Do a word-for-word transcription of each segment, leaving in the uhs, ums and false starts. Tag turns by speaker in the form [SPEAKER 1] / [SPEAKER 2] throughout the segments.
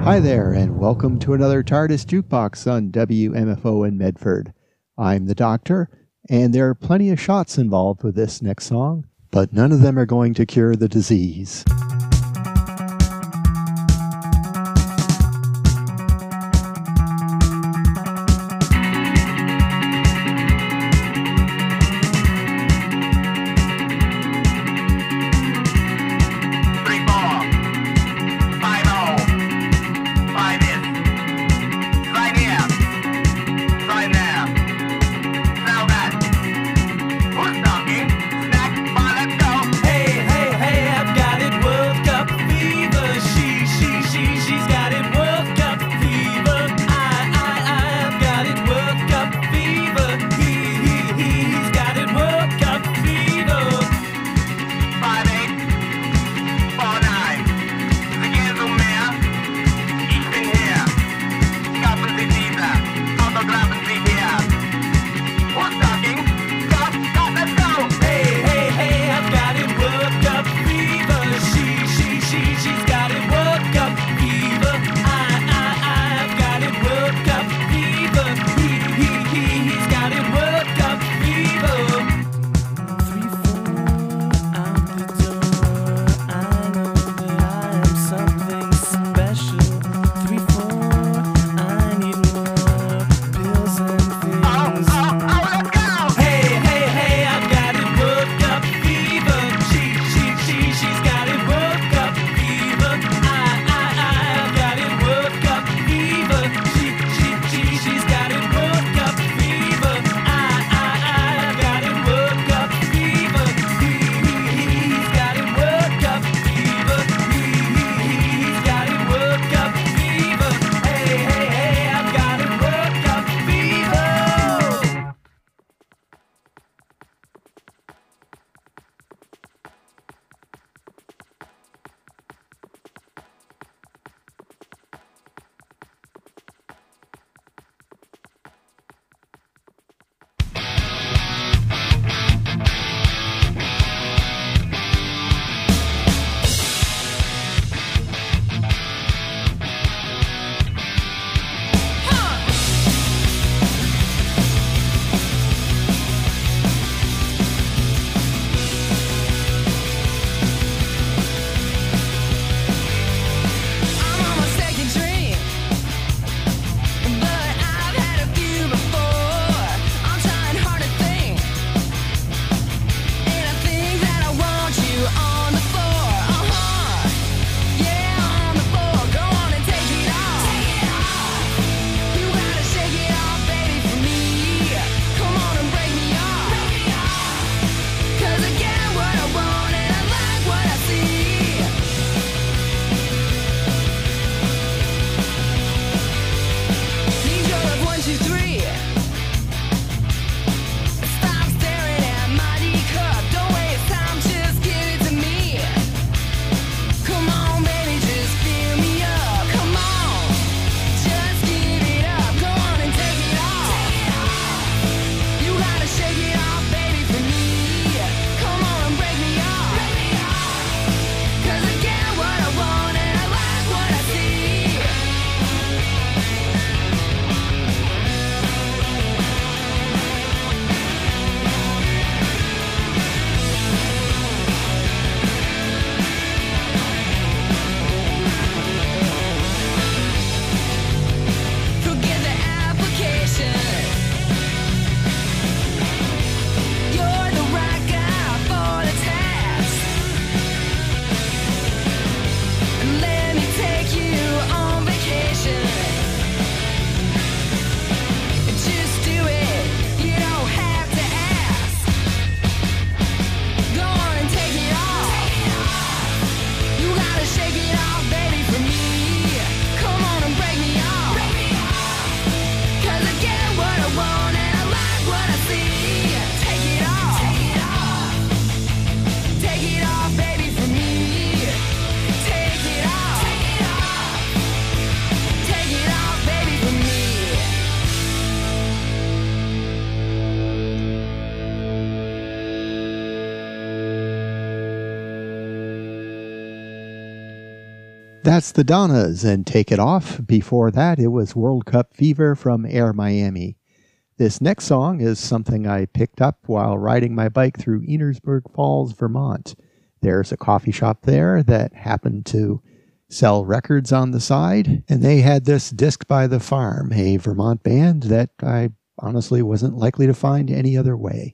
[SPEAKER 1] Hi there, and welcome to another TARDIS Jukebox on W M F O in Medford. I'm the Doctor, and there are plenty of shots involved with this next song, but none of them are going to cure the disease.
[SPEAKER 2] Hey, hey, hey, I've got it. Whoa.
[SPEAKER 1] That's the Donnas and Take It Off. Before that, it was World Cup Fever from Air Miami. This next song is something I picked up while riding my bike through Enersburg Falls, Vermont. There's a coffee shop there that happened to sell records on the side, and they had this Disc by the Farm, a Vermont band that I honestly wasn't likely to find any other way.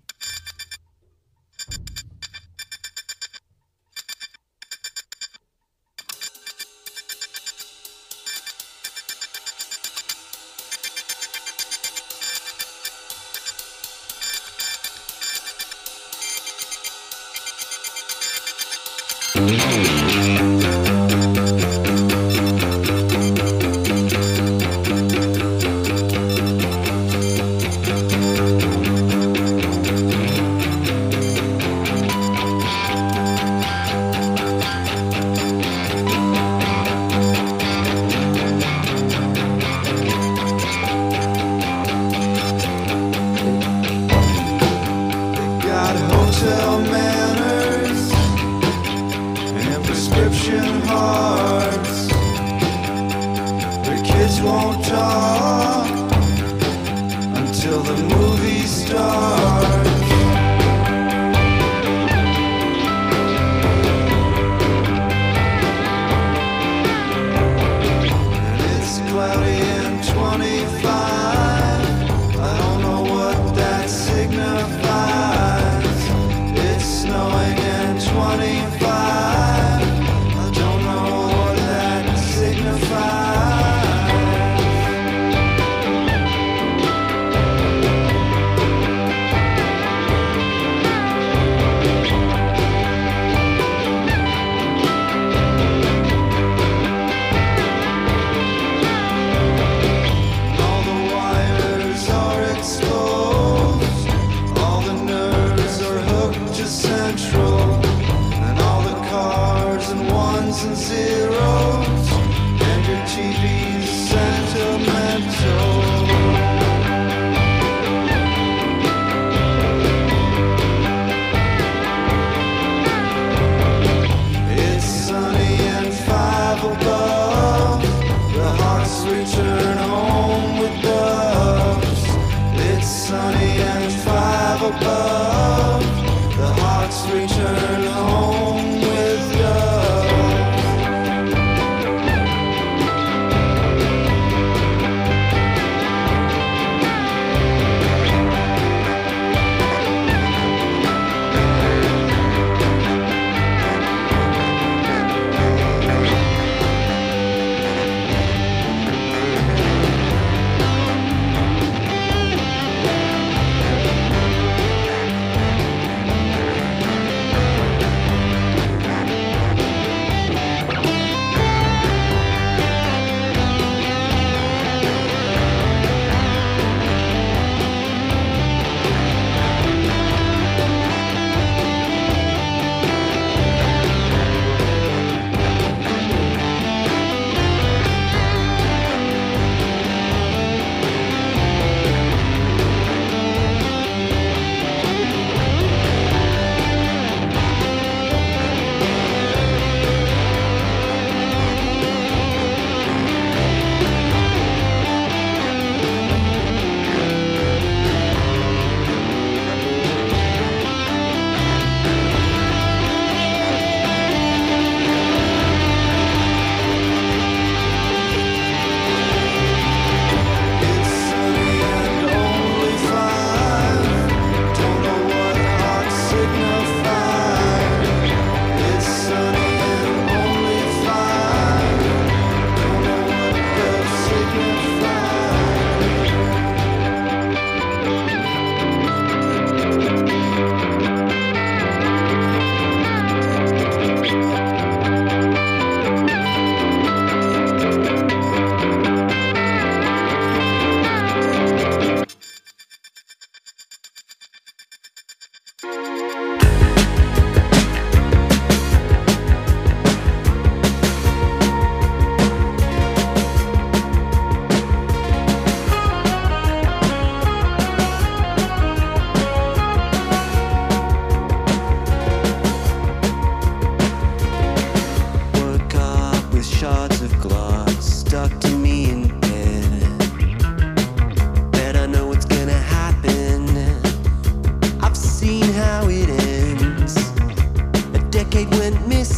[SPEAKER 2] Return home with love.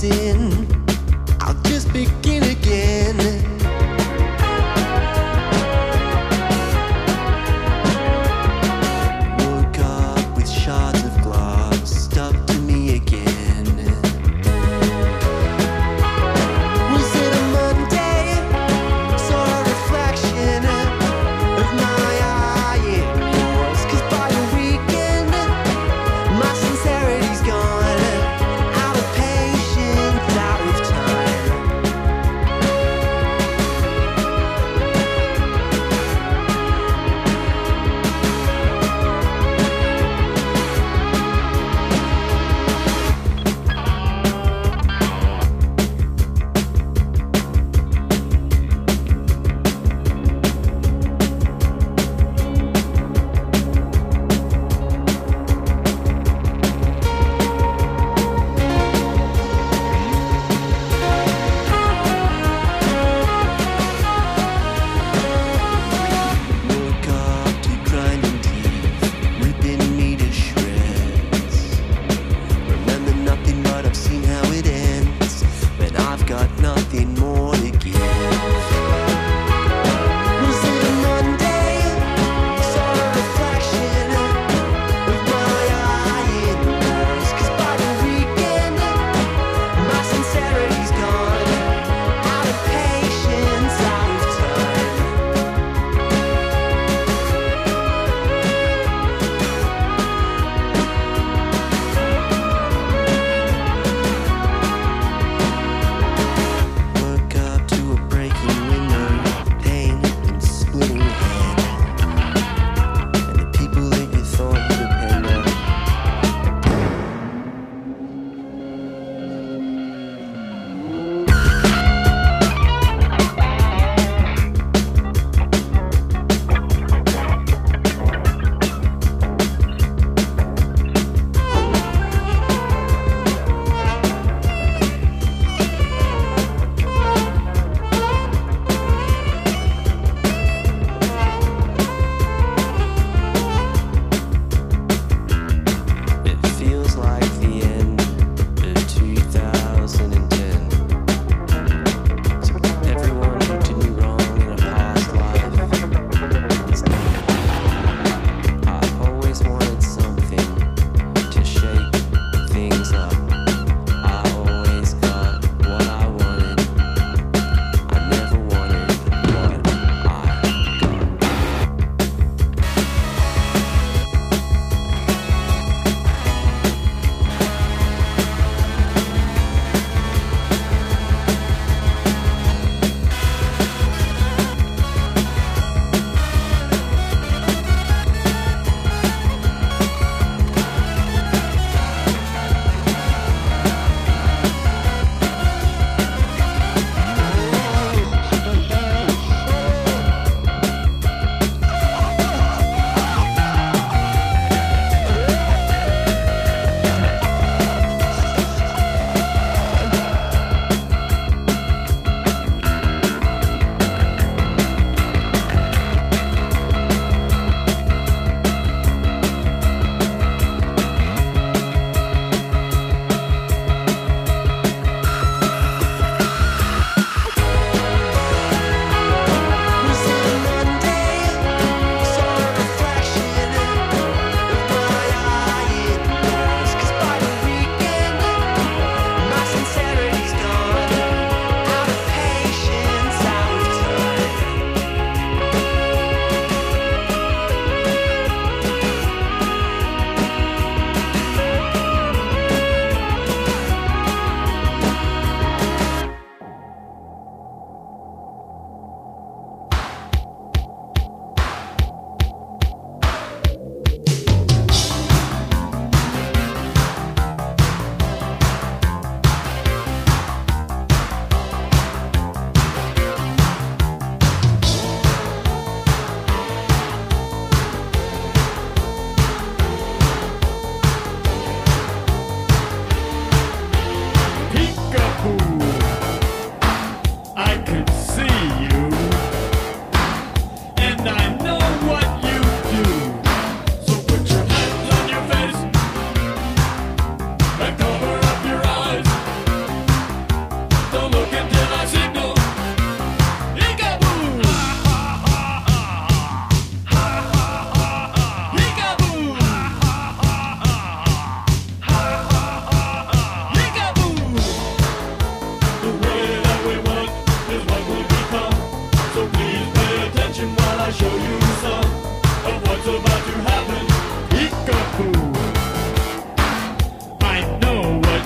[SPEAKER 2] sin. I'll just begin again. Woke up with shards of glass stuck to me again. Was it a Monday? Saw a reflection of my eye. It was 'cause by the weekend my sincerity's gone. Out of patience, out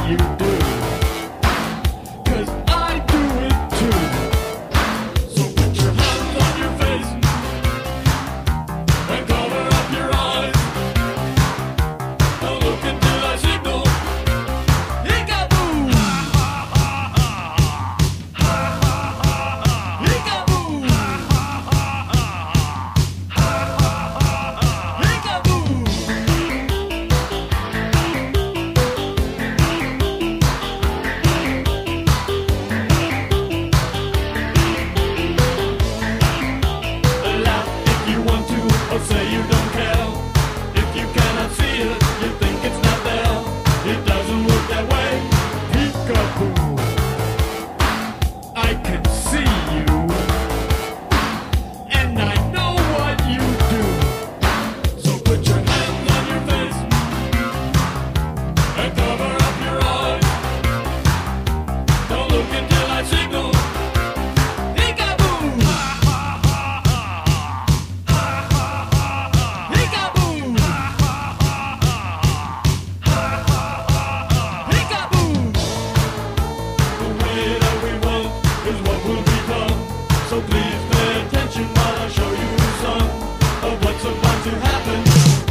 [SPEAKER 3] you do. 'Cause I do it too. So put your hands on your face and cover up your eyes. Don't look until I signal. Peekaboo! Peekaboo! Laugh if you want to, or say you don't care. If you cannot see it, you think it's not there. It doesn't work that way. Peekaboo! I can see you, and I know what you do. So put your hands on your face and cover up your eyes. Don't look until I signal. Peekaboo! Peekaboo! Peekaboo! The way that we want is what will become. So please pay attention while I show you some of what's about to happen.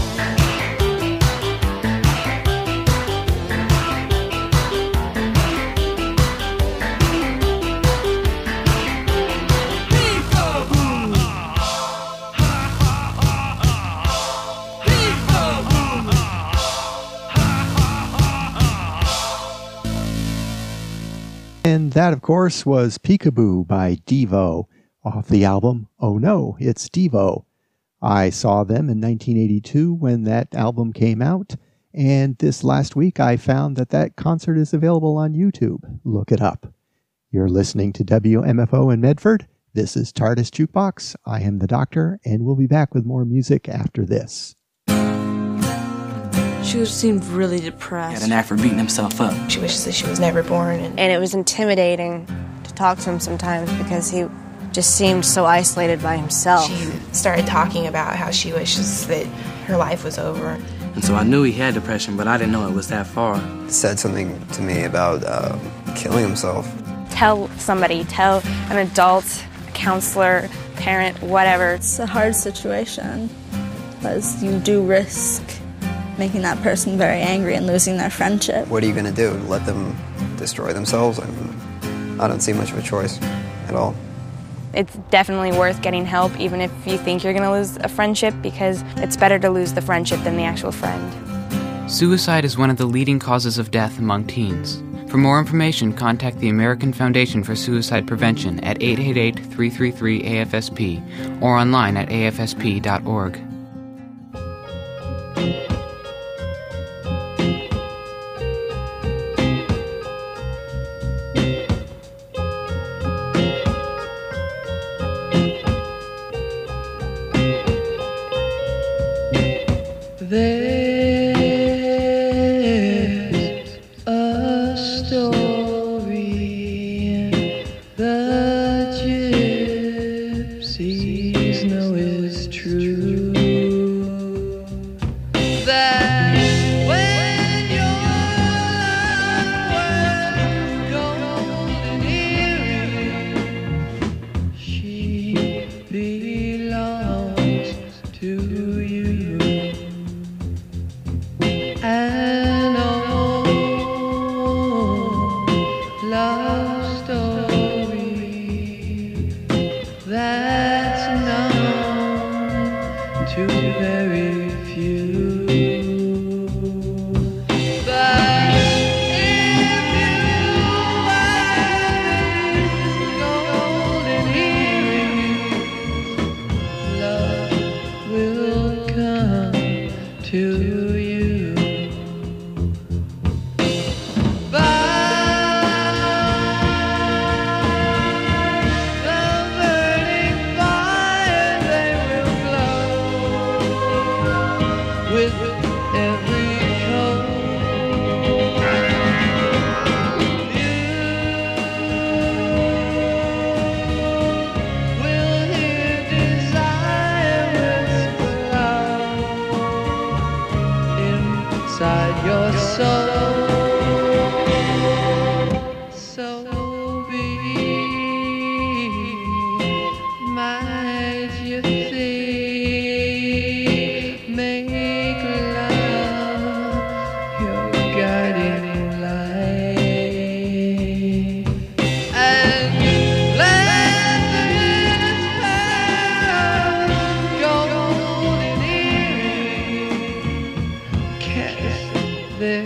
[SPEAKER 3] Peekaboo!
[SPEAKER 1] And that, of course, was Peekaboo by Devo off the album Oh No, It's Devo. I saw them in nineteen eighty-two when that album came out, and this last week I found that that concert is available on YouTube. Look it up. You're listening to W M F O in Medford. This is TARDIS Jukebox. I am the Doctor, and we'll be back with more music after this.
[SPEAKER 4] She seemed really
[SPEAKER 5] He had
[SPEAKER 4] depressed.
[SPEAKER 5] an knack for beating himself up.
[SPEAKER 6] She wishes that she was never born. And
[SPEAKER 7] And it was intimidating to talk to him sometimes because he just seemed so isolated by himself.
[SPEAKER 6] she started talking about how she wishes that her life was over.
[SPEAKER 5] And so I knew he had depression, but I didn't know it was that far.
[SPEAKER 8] Said something to me about uh, killing himself.
[SPEAKER 7] Tell somebody, tell an adult, a counselor, parent, whatever.
[SPEAKER 9] It's a hard situation because you do risk making that person very angry and losing their friendship.
[SPEAKER 8] What are you going to do? Let them destroy themselves? I mean, I don't see much of a choice at all.
[SPEAKER 7] It's definitely worth getting help, even if you think you're going to lose a friendship, because it's better to lose the friendship than the actual friend.
[SPEAKER 10] Suicide is one of the leading causes of death among teens. For more information, contact the American Foundation for Suicide Prevention at eight eight eight, three three three, A F S P or online at A F S P dot org.
[SPEAKER 3] There's a story in the gypsies know is true.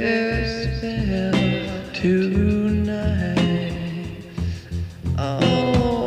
[SPEAKER 2] a spell tonight. Oh.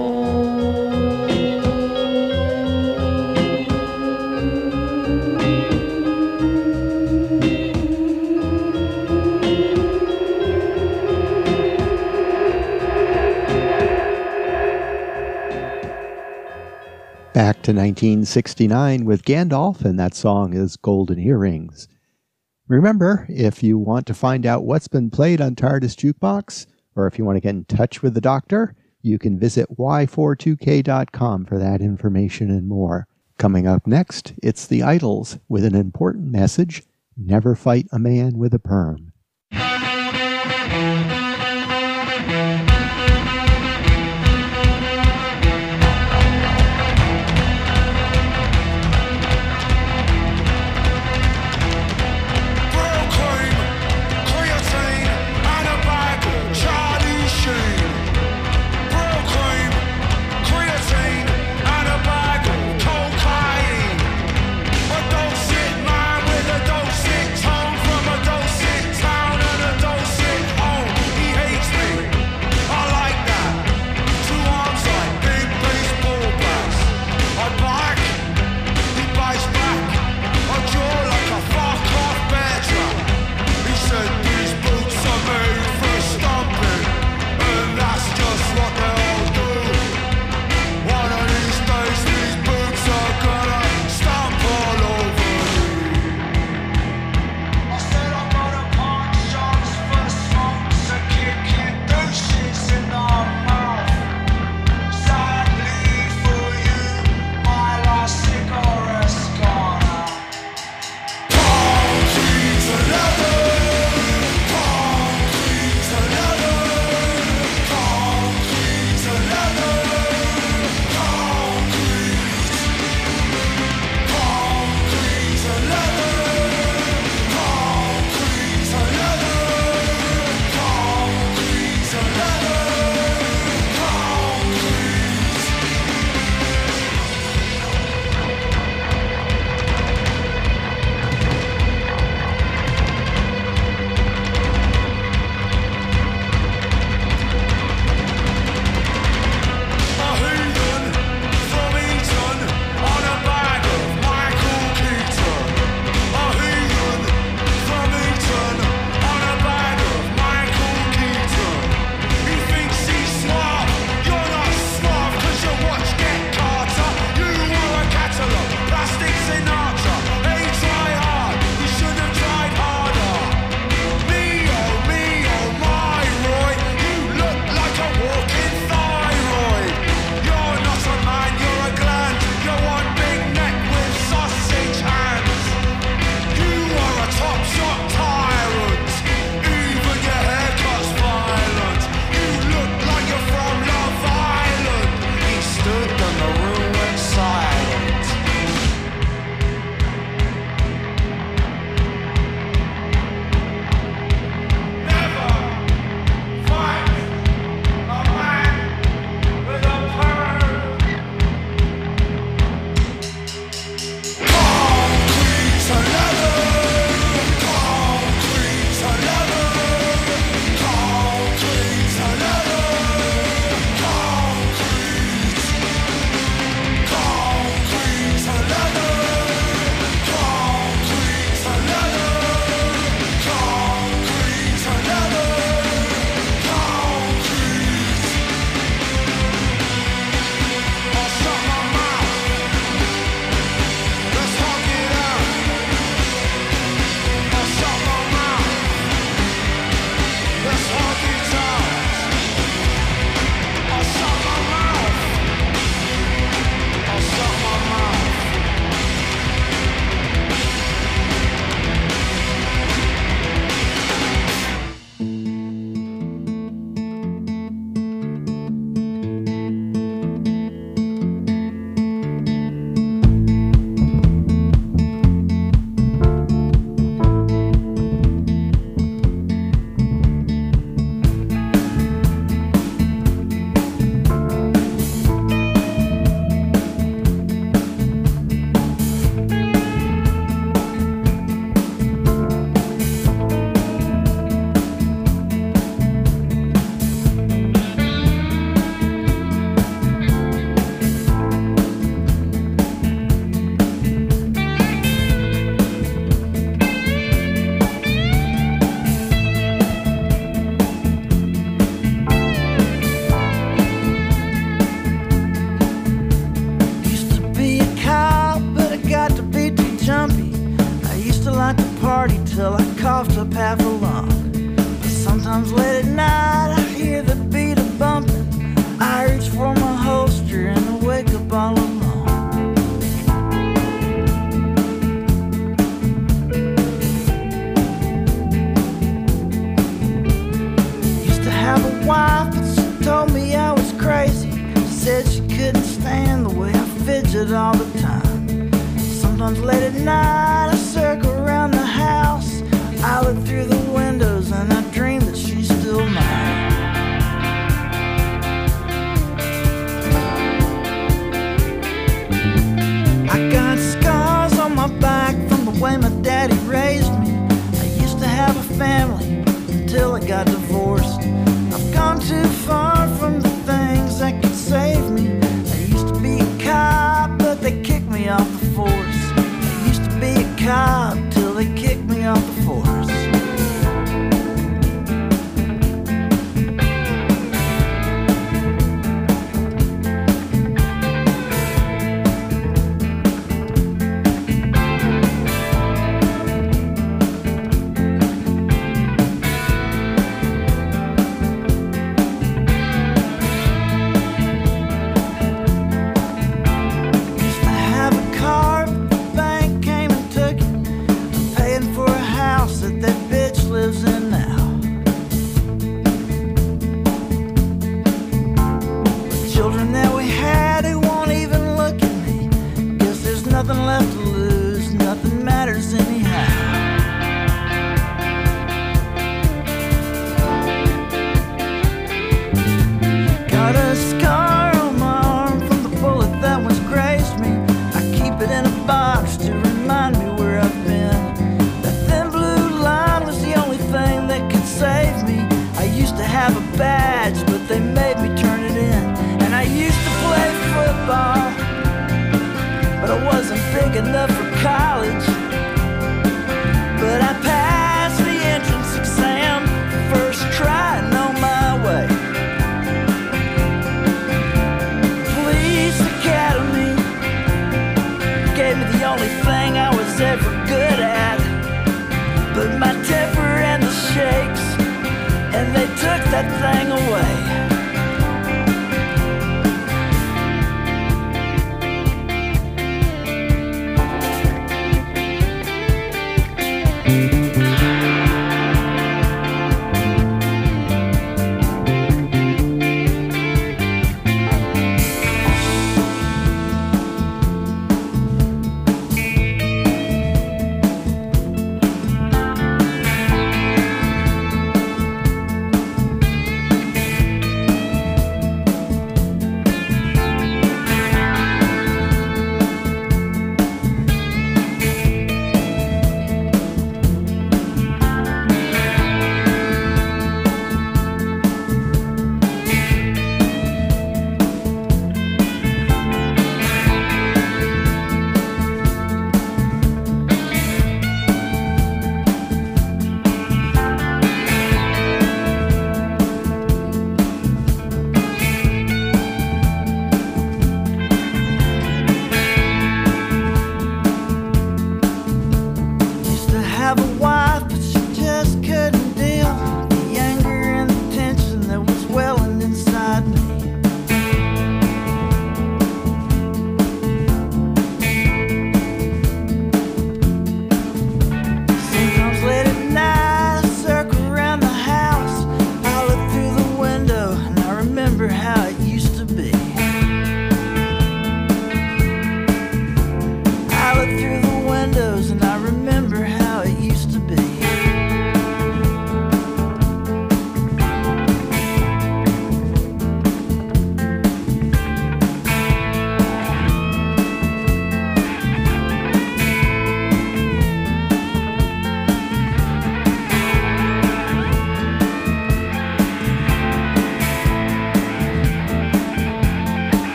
[SPEAKER 1] Back to nineteen sixty-nine with Gandalf, and that song is Golden Earrings. Remember, if you want to find out what's been played on TARDIS Jukebox, or if you want to get in touch with the Doctor, you can visit y forty-two k dot com for that information and more. Coming up next, it's the Idols with an important message: never fight a man with a perm.
[SPEAKER 3] Tongue from a dosage
[SPEAKER 4] it all the time. Sometimes late at night I circle around the house. I look through the windows and I dream that she's still mine. I got scars on my back from the way my daddy raised me. I used to have a family until I got divorced. I've gone too far from the things that could save me. I used to be a cop, but they kicked me off the force. I used to be a cop till they kicked me off the force. Enough for college, but I passed the entrance exam first try and on my way. Police Academy gave me the only thing I was ever good at, but my temper and the shakes, and they took that thing away.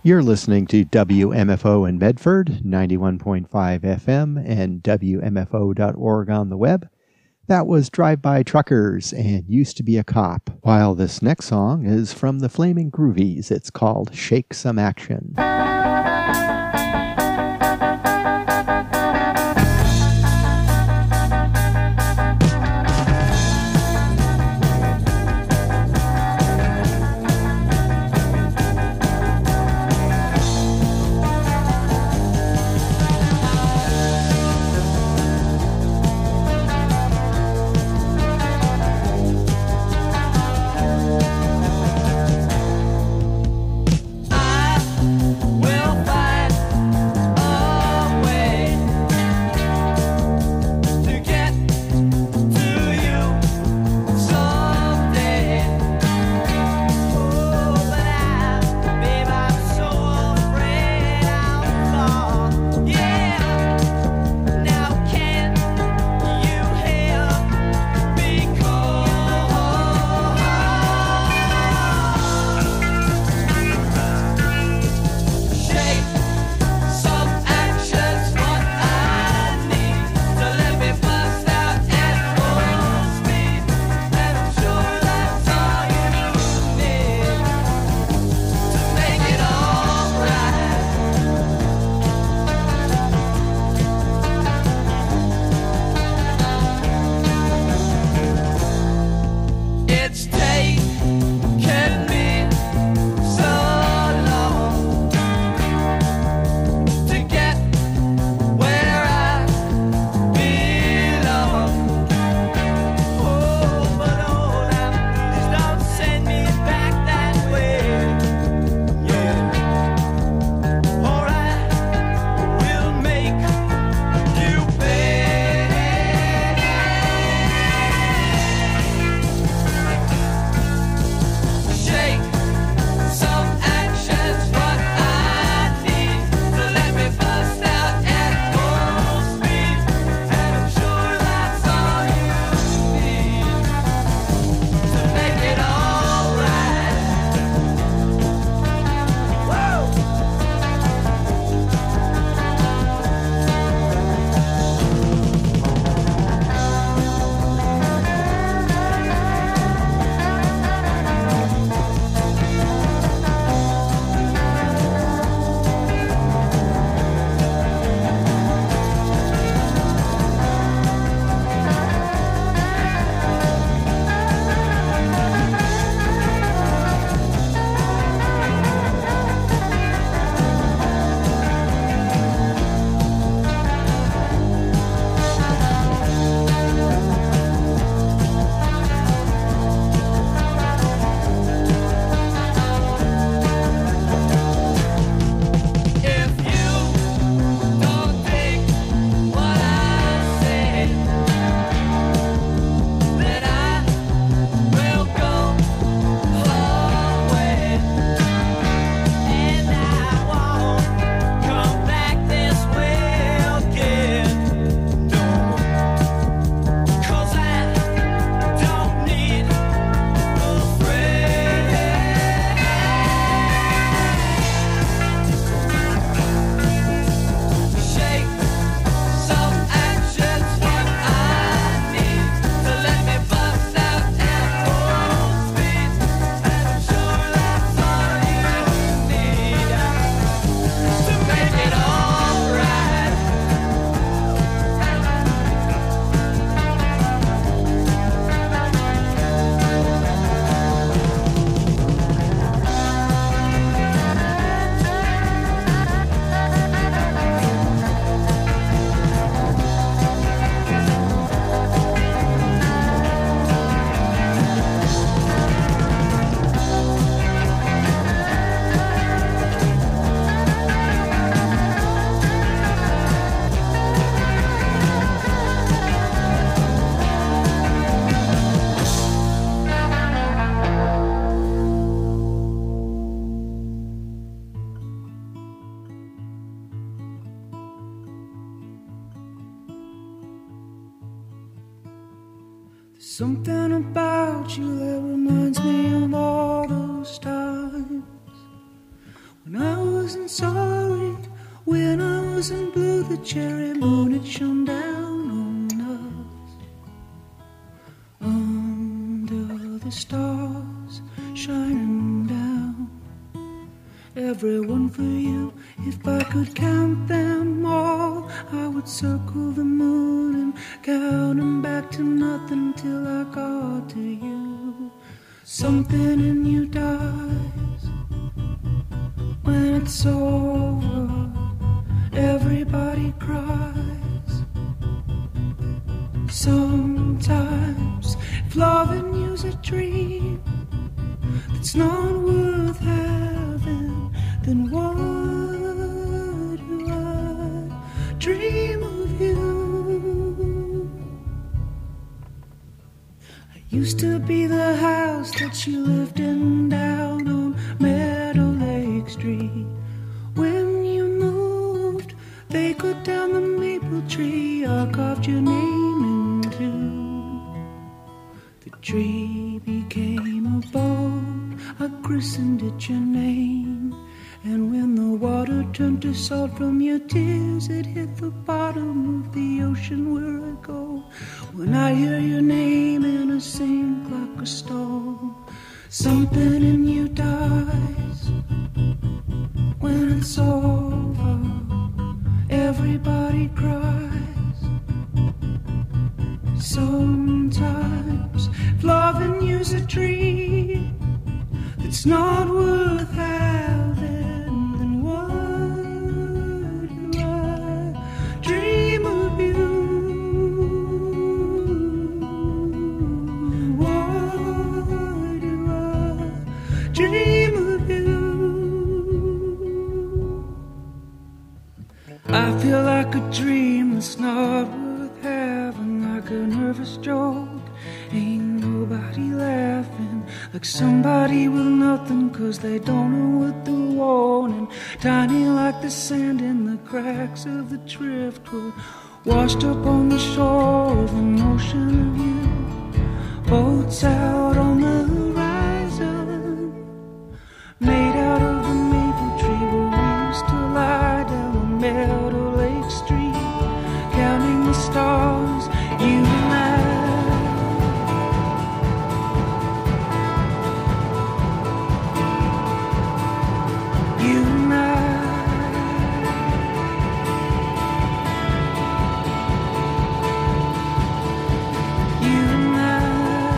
[SPEAKER 1] You're listening to W M F O in Medford, ninety-one point five F M and W M F O dot org on the web. That was Drive-By Truckers and Used to Be a Cop, while this next song is from the Flaming Groovies. It's called Shake Some Action.
[SPEAKER 11] Something about you that reminds me of all those times when I was sorry. When I wasn't blue, the cherry moon had shone down on us. Under the stars shining down. Everyone for you, if I could count them all, I would circle the moon and count them back to nothing till I got to you. Something in you dies when it's over. Everybody cries. Sometimes if loving you's a dream that's not worth having, then why do I dream of you? I used to be the house that you lived in down on Meadow Lake Street. When you moved, they cut down the maple tree I carved your name into. The tree became a boat, I christened it your name. And when the water turned to salt from your tears, it hit the bottom of the ocean where I go. When I hear your name and I sink like a stone, something in you dies when it's over. Everybody cries. Sometimes if loving you's a dream that's not worth having, then why do I dream of you? Why do I dream of you? I feel like a dream that's not worth having, like a nervous joke. Ain't nobody laughing, like somebody with nothing, cause they don't know what they're wanting. Tiny like the sand in the cracks of the driftwood, washed up on the shore of an ocean of you. Boats out on the horizon, made out of a maple tree where we used to lie down on Meadow Lake Street, counting the stars, you and I. You and I. You and I.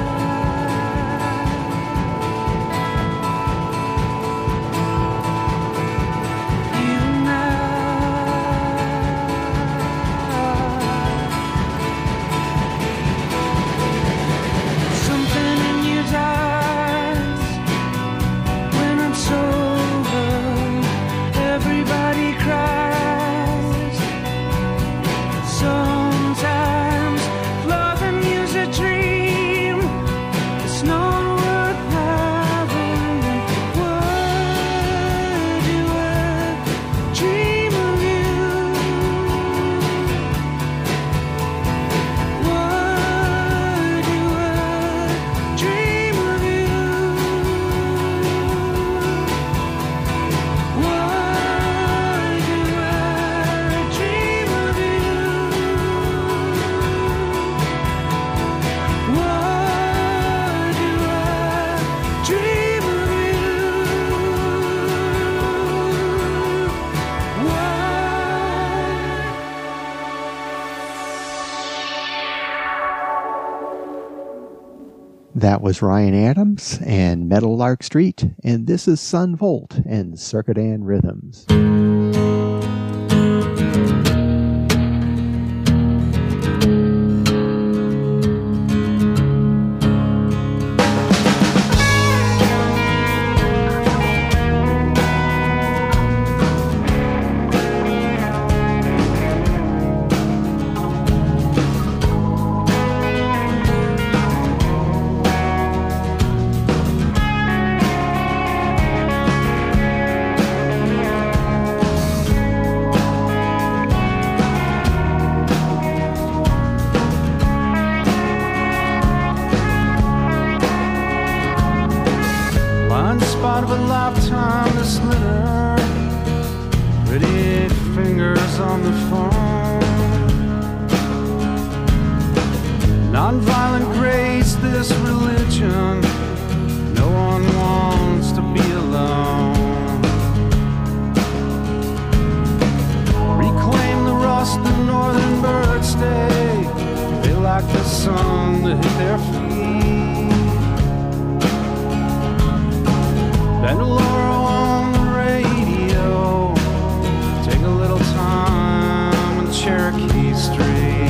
[SPEAKER 11] You and I. Something in your eyes when I'm sober. Everybody cries. Sometimes loving you's a dream it's not worth having. Why do I dream of you? Why do I dream of you? Why do I dream of you? Why do I dream of you? Why?
[SPEAKER 1] That was Ryan Adams and Meadowlark Street, and this is Sun Volt and Circadan Rhythms.
[SPEAKER 2] Thank
[SPEAKER 12] fingers on the phone. Nonviolent grace, this religion. No one wants to be alone. Reclaim the rust, the northern birds stay. They like the sun to hit their feet. Bandolero on the radio. Take a little time on Cherokee Street.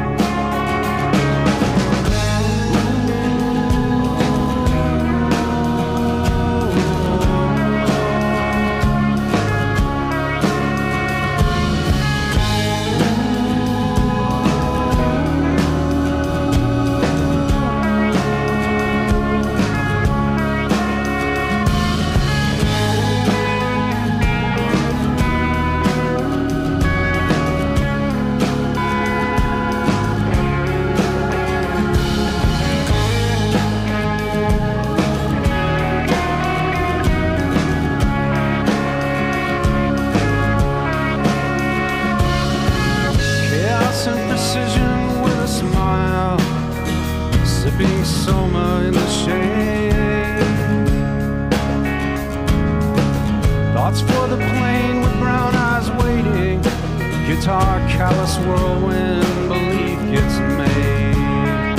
[SPEAKER 12] Callous whirlwind, belief gets made.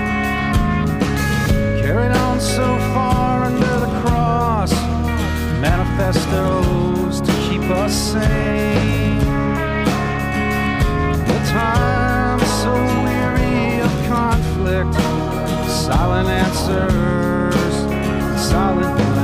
[SPEAKER 12] Carried on so far under the cross, manifestos to keep us sane. The time is so weary of conflict, silent answers, silent blame.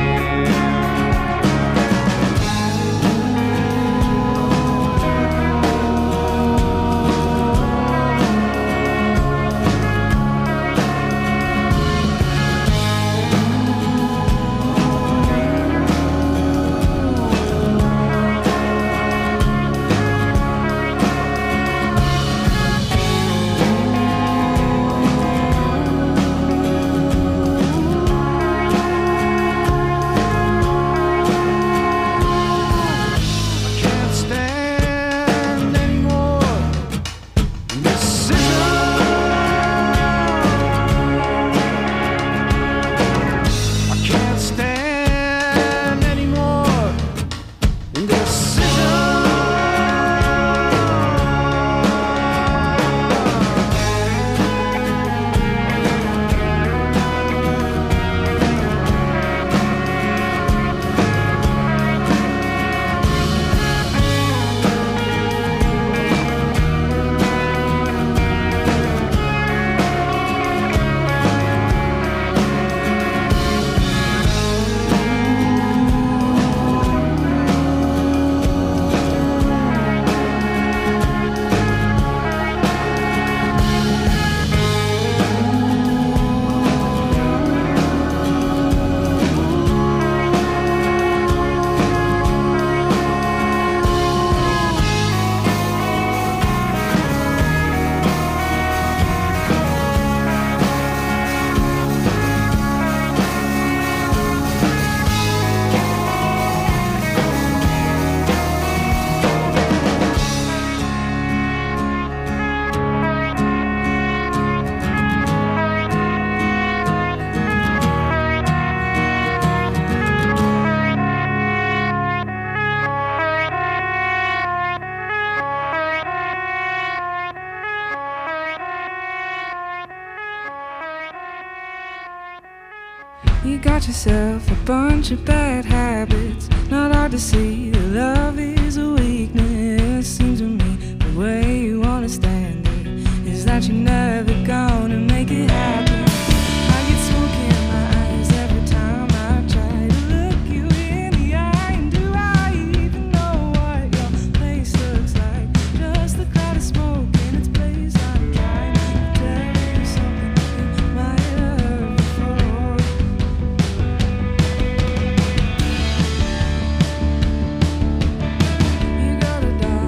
[SPEAKER 11] You got yourself a bunch of bad habits. Not hard to see that love is a weakness. Seems to me the way you understand it is that you're never gonna make it happen. I get smoke in my eyes every time I try to look you in the eye. And do I even know what your place looks like? Just the cloud of smoke in its place. I'm trying to tell you something you might have heard before. You got a dog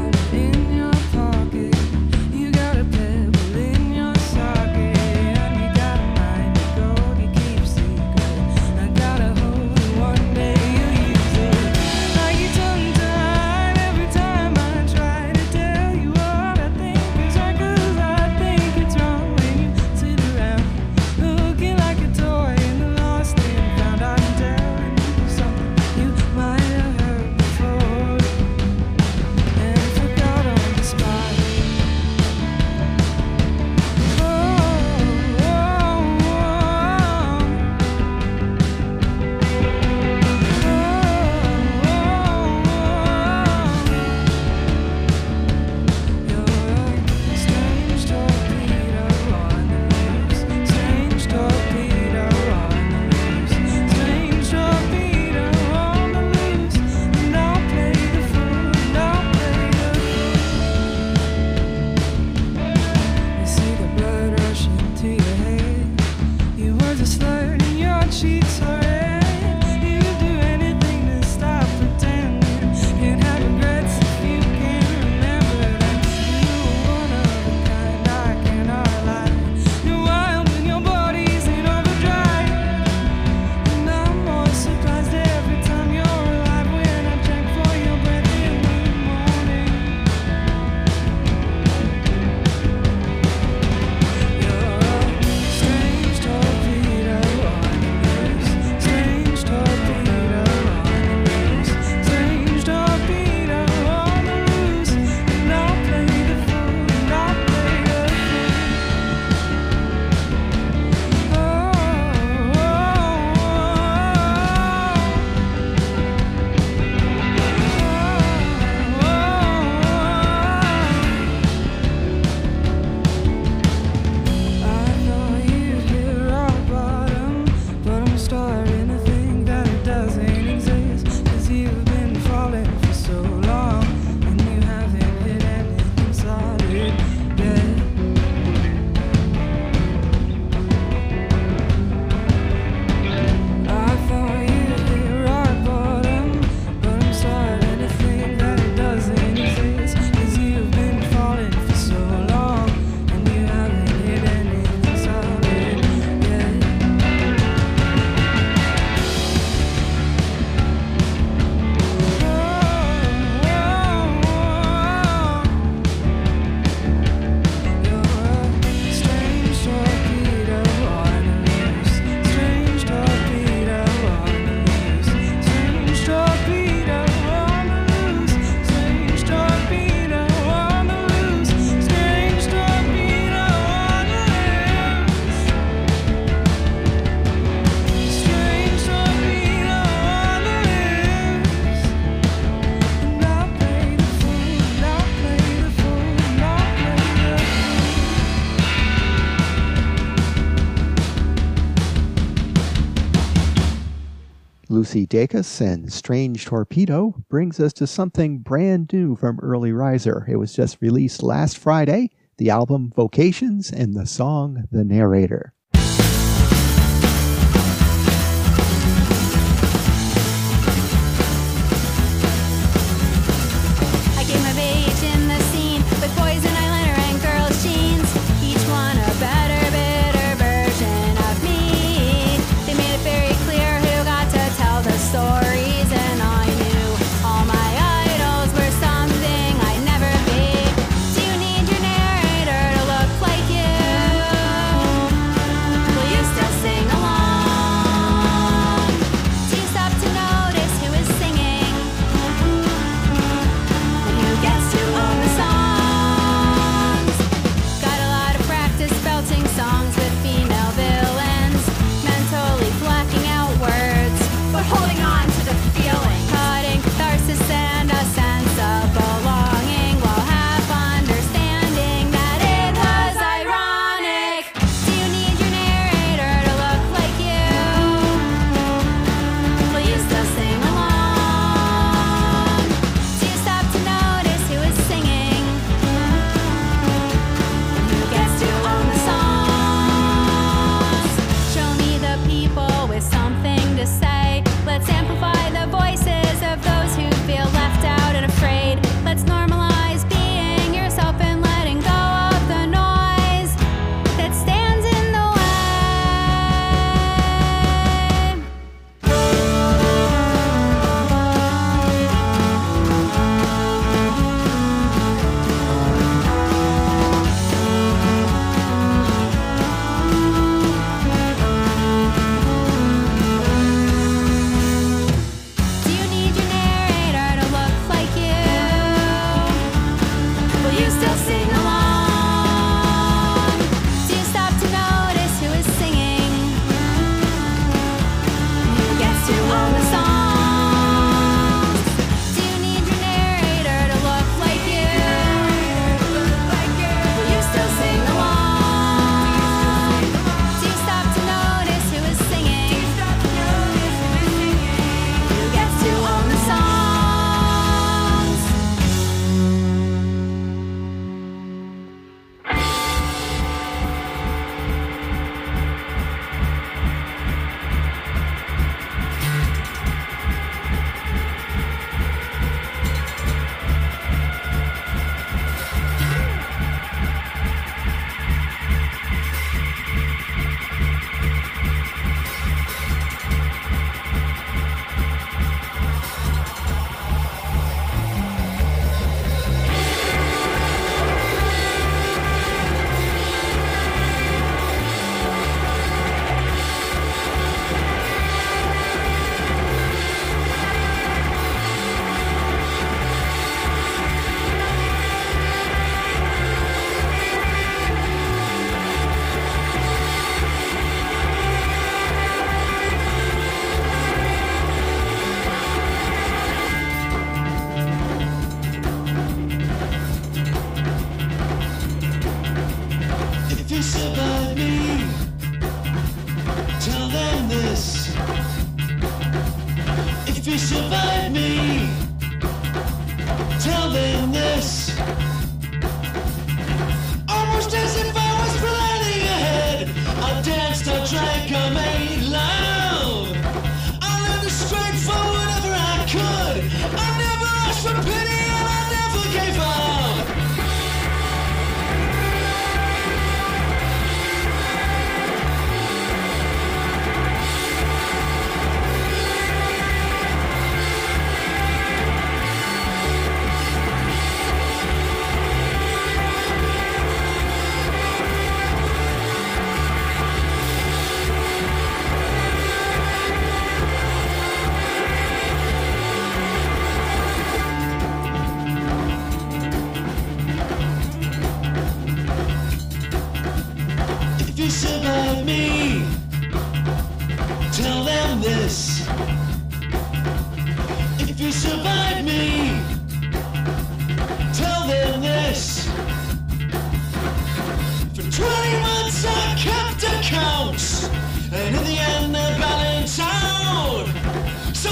[SPEAKER 1] Lucy Dacus and Strange Torpedo brings us to something brand new from Early Riser. It was just released last Friday, the album Vocations and the song The Narrator.
[SPEAKER 13] I came of age in the scene with boys in eyeliner and girls' jeans, each one a better, bitter version of me. They made it very clear who got to tell the stories, and I knew all my idols were something I'd never be. Do you need your narrator to look like you? Will you still sing along? Do you stop to notice who is singing? And who gets to own the songs? Got a lot of practice belting songs with female villains, mentally blacking out words, but holding on to the feeling, cutting catharsis and a sense of belonging, while half understanding that it was ironic. Do you need your narrator to look like you? Will you still sing along? Do you stop to notice who is singing? And who gets to own the songs? Show me the people with something to say. Let's amplify the voices of those who feel left out and afraid. Let's normalize being yourself and letting go of the noise that stands in the way. Do you need your narrator to look like you? Will you still sing along? Do you stop to notice who is singing? And who gets to own the songs? Do you need your narrator to look like you? Will you still sing along? Do you stop to notice who is singing? Who gets to own the songs?
[SPEAKER 3] If you survive me, tell them this. If you survive me, tell them this. Almost as if I was planning ahead. I danced, I drank, I made loud. I lived straight for whatever I could. I never asked for pity and I never gave up. If you survive me, tell them this. If you survive me, tell them this. For twenty months I kept accounts, and in the end they balance out.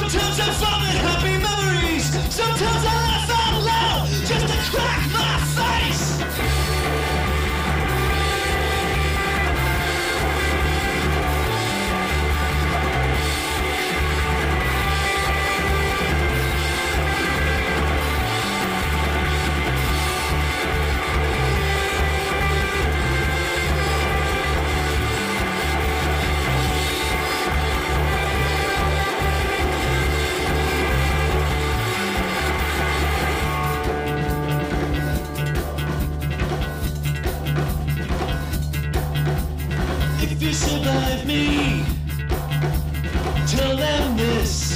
[SPEAKER 3] you survive me, tell them this.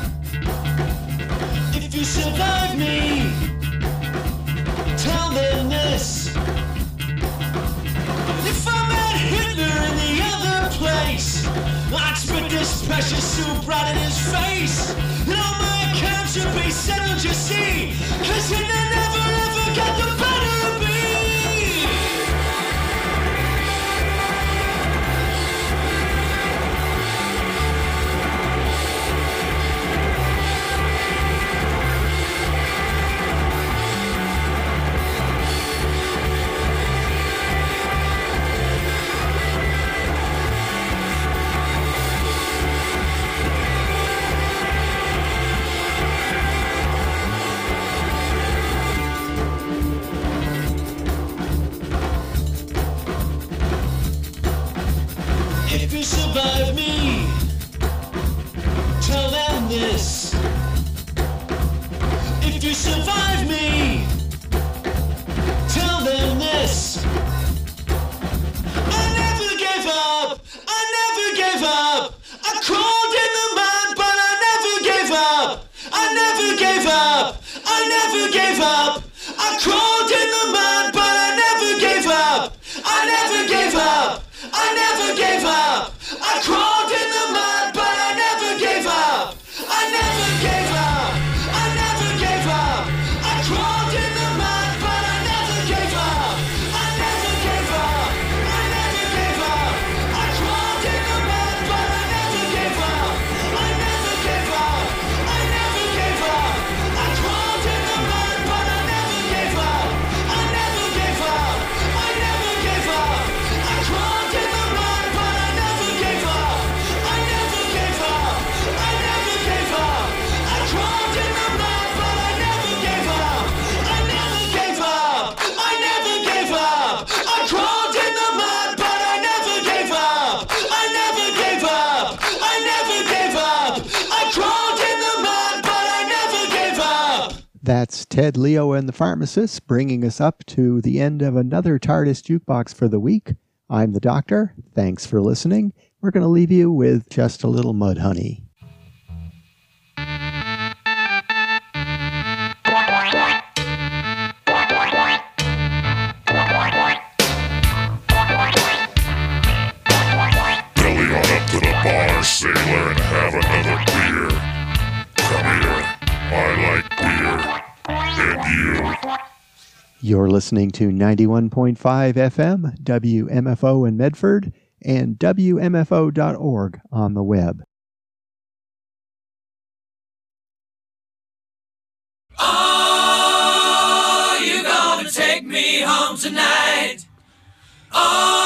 [SPEAKER 3] If you survive me, tell them this. If I met Hitler in the other place, I'd spit this precious soup right in his face. And all my accounts should be settled, you see, 'cause Hitler never ever got the better of me. If you survive me, tell them this. If you survive me, tell them this. I never gave up, I never gave up. I crawled in the mud, but I never gave up. I never gave up, I never gave up. I crawled in the mud, but I never gave up. I never gave up, I never gave up. I crawled in the mud, but I never gave up. I never gave up, I never gave up. I crawled in the mud, but I never gave up. I never gave up, I never gave up. I crawled in the mud, but I never gave up. I never gave up, I never gave up. I crawled in the mud, but I never gave up. I never gave up, I never gave up. I crawled in the mud, but I never gave up. I never gave up, I never gave up. I crawled in the mud, but I never gave up. I never gave up, I never gave up. I crawled in the mud, but I never gave up. I never gave up, I never gave up. I crawled in the mud, but I never gave up.
[SPEAKER 1] That's Ted Leo and the Pharmacists bringing us up to the end of another TARDIS Jukebox for the week. I'm the Doctor. Thanks for listening. We're going to leave you with just a little Mudhoney.
[SPEAKER 14] Belly on up to the bar, sailor, and have another beer. Come here, I like beer. And you.
[SPEAKER 1] You're listening to ninety-one point five F M, W M F O in Medford, and W M F O dot org on the web.
[SPEAKER 3] Are you gonna take me home tonight? Oh,